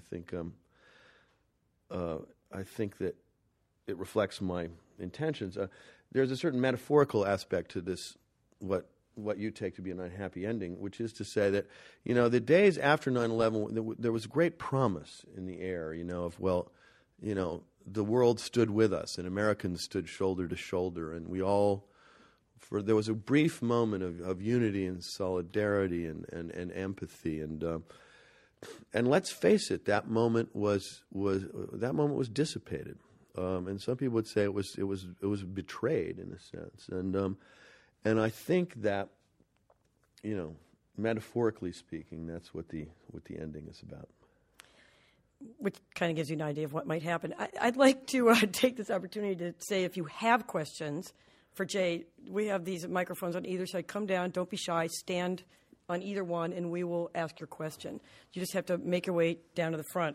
I think that it reflects my intentions. There's a certain metaphorical aspect to this, what you take to be an unhappy ending, which is to say that the days after 9/11, there was great promise in the air, the world stood with us and Americans stood shoulder to shoulder, and there was a brief moment of unity and solidarity and empathy, and let's face it, that moment was dissipated, and some people would say it was betrayed in a sense, and I think that metaphorically speaking, that's what the ending is about. Which kind of gives you an idea of what might happen. I'd like to take this opportunity to say, if you have questions for Jay, we have these microphones on either side. Come down, don't be shy, stand on either one, and we will ask your question. You just have to make your way down to the front.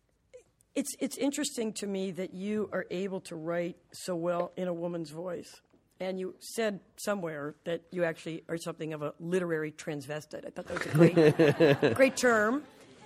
It's interesting to me that you are able to write so well in a woman's voice. And you said somewhere that you actually are something of a literary transvestite. I thought that was a great term.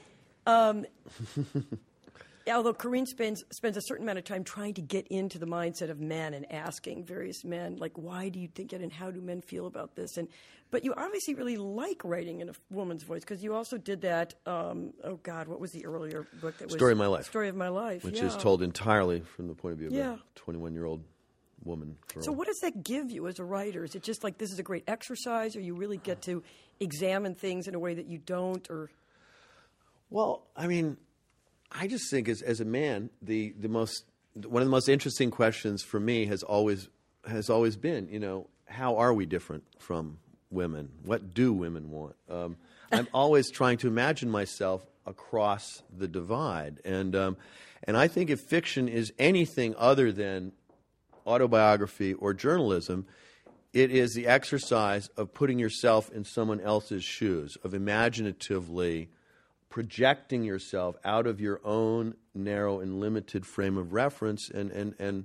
Although Corinne spends a certain amount of time trying to get into the mindset of men and asking various men, like, why do you think it and how do men feel about this? But you obviously really like writing in a woman's voice, because you also did that, what was the earlier book that was? Story of My Life. Story of My Life, which is told entirely from the point of view of Yeah. a 21-year-old woman. Girl. So what does that give you as a writer? Is it just like this is a great exercise, or you really get to examine things in a way that you don't? Or Well, I mean, I just think as a man, one of the most interesting questions for me has always been, how are we different from women? What do women want? I'm always trying to imagine myself across the divide, and I think if fiction is anything other than autobiography or journalism, it is the exercise of putting yourself in someone else's shoes, of imaginatively projecting yourself out of your own narrow and limited frame of reference and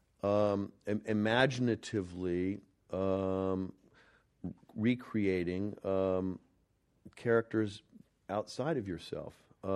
imaginatively recreating characters outside of yourself.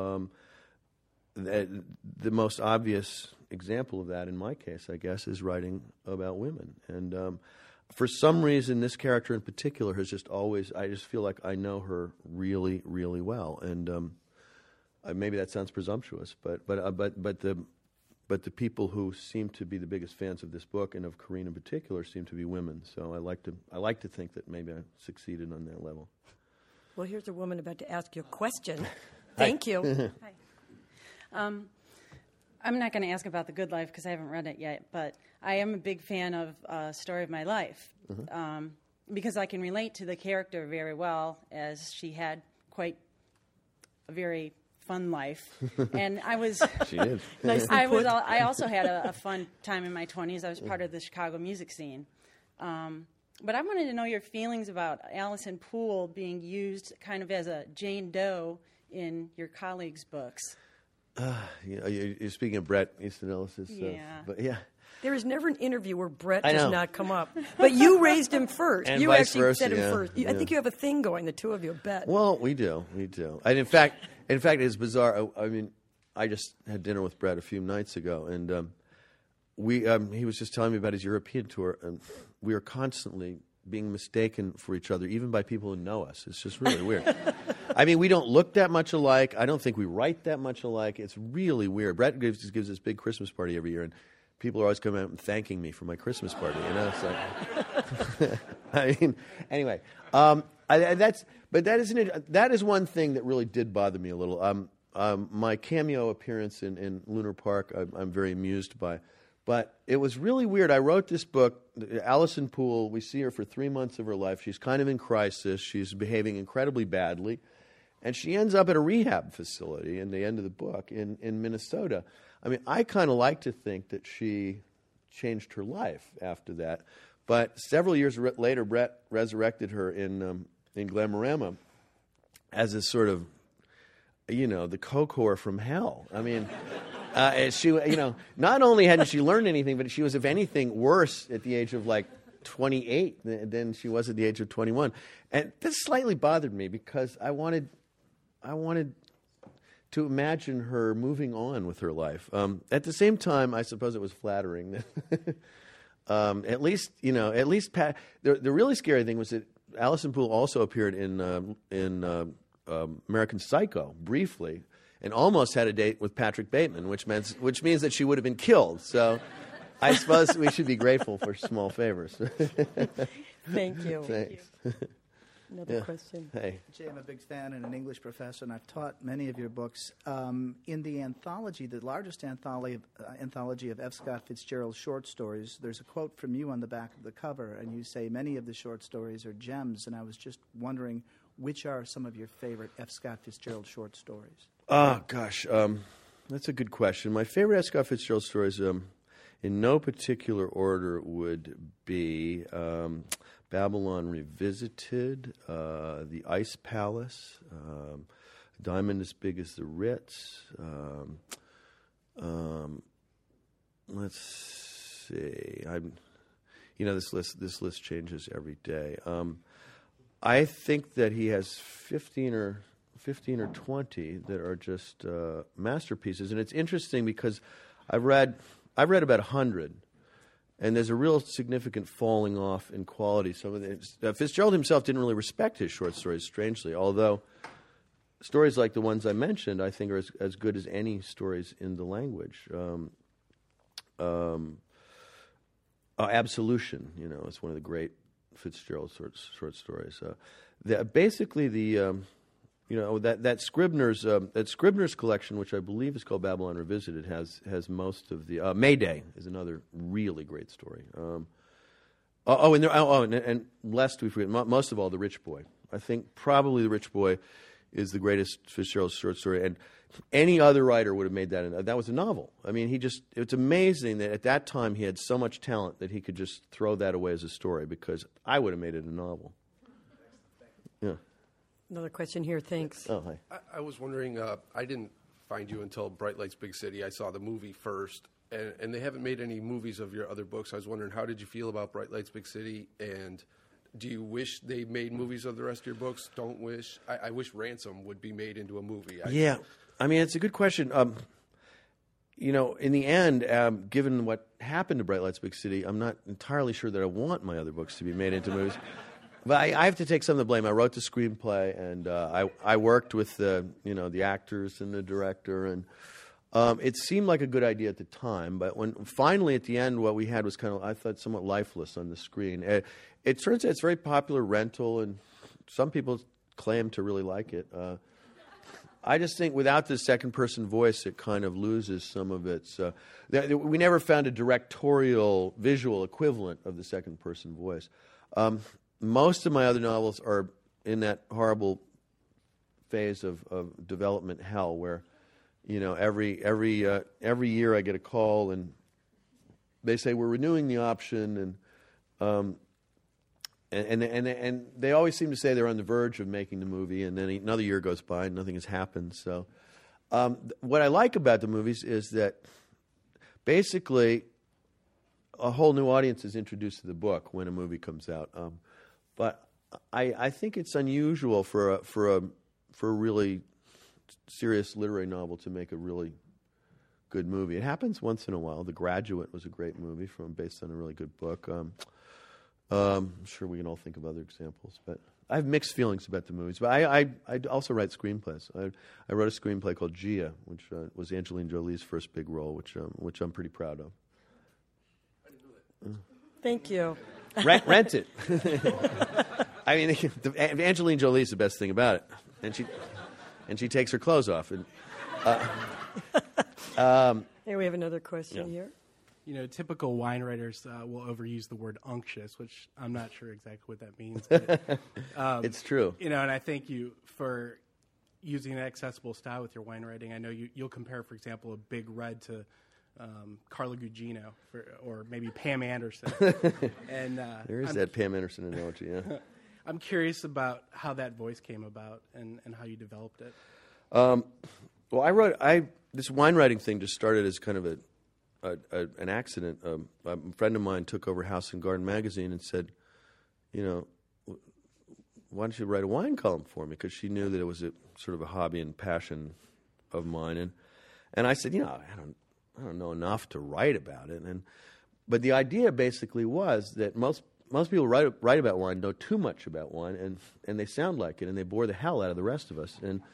The most obvious example of that, in my case, I guess, is writing about women. And for some reason, this character in particular has just always, I just feel like I know her really, really well. And maybe that sounds presumptuous, but the people who seem to be the biggest fans of this book and of Corinne in particular seem to be women. So I like to think that maybe I succeeded on that level. well, here's a woman about to ask you a question. Thank you. Hi. I'm not going to ask about The Good Life because I haven't read it yet, but I am a big fan of Story of My Life because I can relate to the character very well, as she had quite a very fun life. And I was... She did. I also had a fun time in my 20s. I was part of the Chicago music scene. But I wanted to know your feelings about Alison Poole being used kind of as a Jane Doe in your colleagues' books. You're speaking of Bret Easton Ellis's stuff. Yeah. But yeah. There is never an interview where Brett I does know. not come up. But you raised him first. And you vice actually versa, said him yeah, first. I think you have a thing going, the two of you, I bet. Well, we do. And in fact, it's bizarre. I mean, I just had dinner with Brett a few nights ago, and he was just telling me about his European tour, and we are constantly being mistaken for each other, even by people who know us. It's just really weird. I mean, we don't look that much alike. I don't think we write that much alike. It's really weird. Brett gives this big Christmas party every year, and people are always coming out and thanking me for my Christmas party. It's like, I mean, anyway, that is one thing that really did bother me a little. My cameo appearance in Lunar Park, I'm very amused by. But it was really weird. I wrote this book, Alison Poole. We see her for 3 months of her life. She's kind of in crisis. She's behaving incredibly badly. And she ends up at a rehab facility in the end of the book in Minnesota. I mean, I kind of like to think that she changed her life after that. But several years later, Brett resurrected her in Glamorama as a sort of, the Kokor from hell. I mean... she, not only hadn't she learned anything, but she was, if anything, worse at the age of 28 than she was at the age of 21. And this slightly bothered me because I wanted to imagine her moving on with her life. At the same time, I suppose it was flattering. At least the really scary thing was that Alison Poole also appeared in American Psycho briefly, and almost had a date with Patrick Bateman, which means that she would have been killed. So I suppose we should be grateful for small favors. Thank you. Thanks. Another question. Hey. Jay, I'm a big fan and an English professor, and I've taught many of your books. In the anthology, the largest anthology of F. Scott Fitzgerald's short stories, there's a quote from you on the back of the cover, and you say many of the short stories are gems, and I was just wondering, which are some of your favorite F. Scott Fitzgerald short stories? Oh, gosh. That's a good question. My favorite F. Scott Fitzgerald stories, in no particular order, would be Babylon Revisited, The Ice Palace, Diamond as Big as the Ritz. Let's see. this list changes every day. I think that he has 15 or 20 that are just masterpieces, and it's interesting because I've read about 100, and there's a real significant falling off in quality. Some of the Fitzgerald himself didn't really respect his short stories, strangely, although stories like the ones I mentioned, I think, are as good as any stories in the language. Absolution, is one of the great Fitzgerald short stories. Basically, that Scribner's collection, which I believe is called Babylon Revisited, has most of the Mayday is another really great story. And lest we forget, most of all, The Rich Boy. I think probably The Rich Boy is the greatest Fitzgerald short story, and any other writer would have made that. That was a novel. I mean, it's amazing that at that time he had so much talent that he could just throw that away as a story, because I would have made it a novel. Yeah. Another question here, thanks. Oh, hi. I was wondering, I didn't find you until Bright Lights, Big City. I saw the movie first, and they haven't made any movies of your other books. I was wondering, how did you feel about Bright Lights, Big City, and do you wish they made movies of the rest of your books? Don't wish? I wish Ransom would be made into a movie. Yeah. I mean, it's a good question. In the end, given what happened to Bright Lights, Big City, I'm not entirely sure that I want my other books to be made into movies. But I have to take some of the blame. I wrote the screenplay, and I worked with the actors and the director, and it seemed like a good idea at the time. But when finally at the end, what we had was kind of, I thought, somewhat lifeless on the screen. It turns out it's very popular rental, and some people claim to really like it. I just think without the second-person voice, it kind of loses some of its... we never found a directorial, visual equivalent of the second-person voice. Most of my other novels are in that horrible phase of development hell where, every year I get a call and they say, we're renewing the option, and they always seem to say they're on the verge of making the movie, and then another year goes by and nothing has happened. So what I like about the movies is that basically a whole new audience is introduced to the book when a movie comes out. But I think it's unusual for a really serious literary novel to make a really good movie. It happens once in a while. The Graduate was a great movie based on a really good book. I'm sure we can all think of other examples, but I have mixed feelings about the movies. But I also write screenplays. I wrote a screenplay called Gia, which was Angelina Jolie's first big role, which I'm pretty proud of. Thank you. Rent it. I mean, Angelina Jolie is the best thing about it, and she takes her clothes off. And here we have another question here. Typical wine writers will overuse the word unctuous, which I'm not sure exactly what that means. But, it's true. And I thank you for using an accessible style with your wine writing. I know you'll compare, for example, a Big Red to Carla Gugino or maybe Pam Anderson. And there is that Pam Anderson analogy, yeah. I'm curious about how that voice came about and how you developed it. Well, this wine writing thing just started as kind of an accident. A friend of mine took over House and Garden magazine and said, why don't you write a wine column for me? Because she knew that it was a sort of a hobby and passion of mine. And I said, I don't know enough to write about it. But the idea basically was that most people write about wine know too much about wine, and they sound like it, and they bore the hell out of the rest of us. And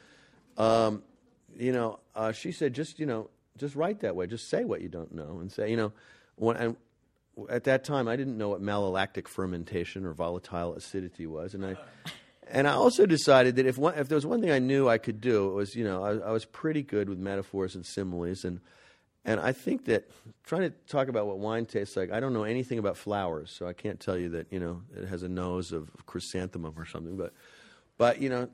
she said, just write that way. Just say what you don't know, and say, at that time I didn't know what malolactic fermentation or volatile acidity was, and I also decided that if there was one thing I knew I could do, it was I was pretty good with metaphors and similes, and I think that trying to talk about what wine tastes like, I don't know anything about flowers, so I can't tell you that it has a nose of chrysanthemum or something. But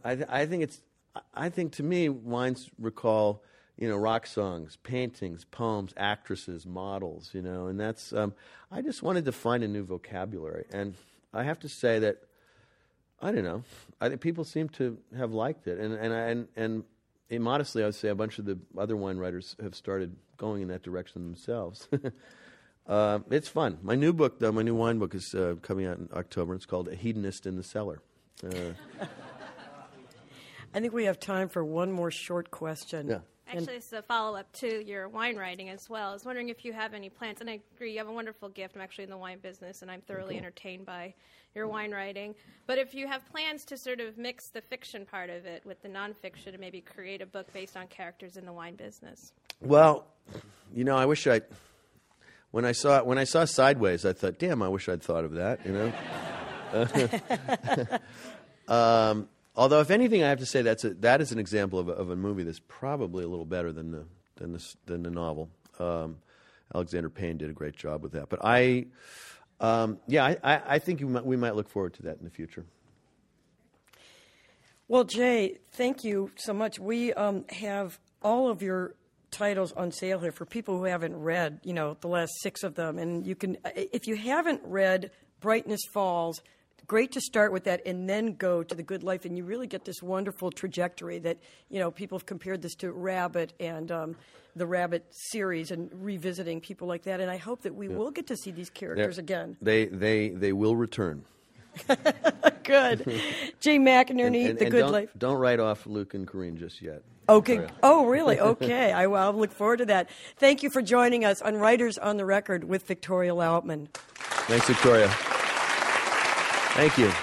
I think to me wines recall rock songs, paintings, poems, actresses, models, and that's I just wanted to find a new vocabulary, and I have to say that I don't know. I think people seem to have liked it, and modestly, I would say a bunch of the other wine writers have started going in that direction themselves. It's fun. My new book, though, my new wine book is coming out in October. It's called A Hedonist in the Cellar. I think we have time for one more short question. Yeah. Actually, it's a follow-up to your wine writing as well. I was wondering if you have any plans, and I agree, you have a wonderful gift. I'm actually in the wine business, and I'm thoroughly entertained by your wine writing. But if you have plans to sort of mix the fiction part of it with the nonfiction and maybe create a book based on characters in the wine business. Well, I wish when I saw Sideways, I thought, damn, I wish I'd thought of that, Although, if anything, I have to say that is an example of a movie that's probably a little better than the novel. Alexander Payne did a great job with that. But I think we might look forward to that in the future. Well, Jay, thank you so much. We have all of your titles on sale here for people who haven't read, the last 6 of them. And you can, if you haven't read Brightness Falls, great to start with that and then go to The Good Life, and you really get this wonderful trajectory that, people have compared this to Rabbit and the Rabbit series and revisiting people like that. And I hope that we will get to see these characters again. They will return. Good. Jay McInerney, The Good Life. Don't write off Luke and Corinne just yet. Okay. Victoria. Oh, really? Okay. I'll look forward to that. Thank you for joining us on Writers on the Record with Victoria Lautman. Thanks, Victoria. Thank you.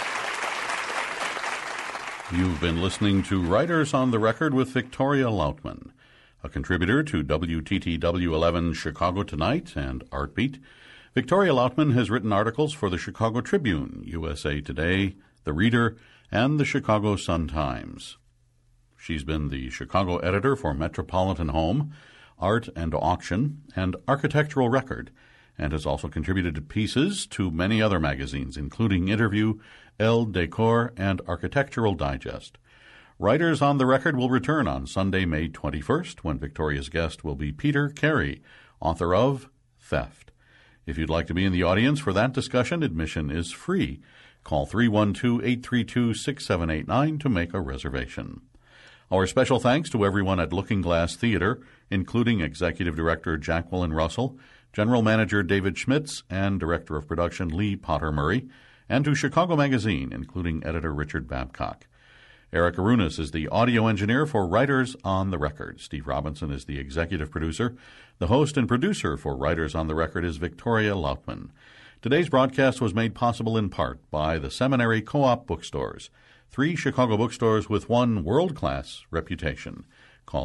You've been listening to Writers on the Record with Victoria Lautman, a contributor to WTTW 11 Chicago Tonight and Artbeat. Victoria Lautman has written articles for the Chicago Tribune, USA Today, The Reader, and the Chicago Sun-Times. She's been the Chicago editor for Metropolitan Home, Art and Auction, and Architectural Record, and has also contributed pieces to many other magazines, including Interview, Elle Decor, and Architectural Digest. Writers on the Record will return on Sunday, May 21st, when Victoria's guest will be Peter Carey, author of Theft. If you'd like to be in the audience for that discussion, admission is free. Call 312-832-6789 to make a reservation. Our special thanks to everyone at Looking Glass Theater, including Executive Director Jacqueline Russell, General Manager David Schmitz, and Director of Production Lee Potter Murray, and to Chicago Magazine, including Editor Richard Babcock. Eric Arunas is the audio engineer for Writers on the Record. Steve Robinson is the executive producer. The host and producer for Writers on the Record is Victoria Lautman. Today's broadcast was made possible in part by the Seminary Co-op Bookstores, 3 Chicago bookstores with one world-class reputation. Call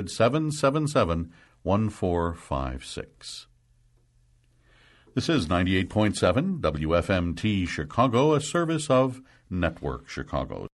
800-777-1456. This is 98.7 WFMT Chicago, a service of Network Chicago.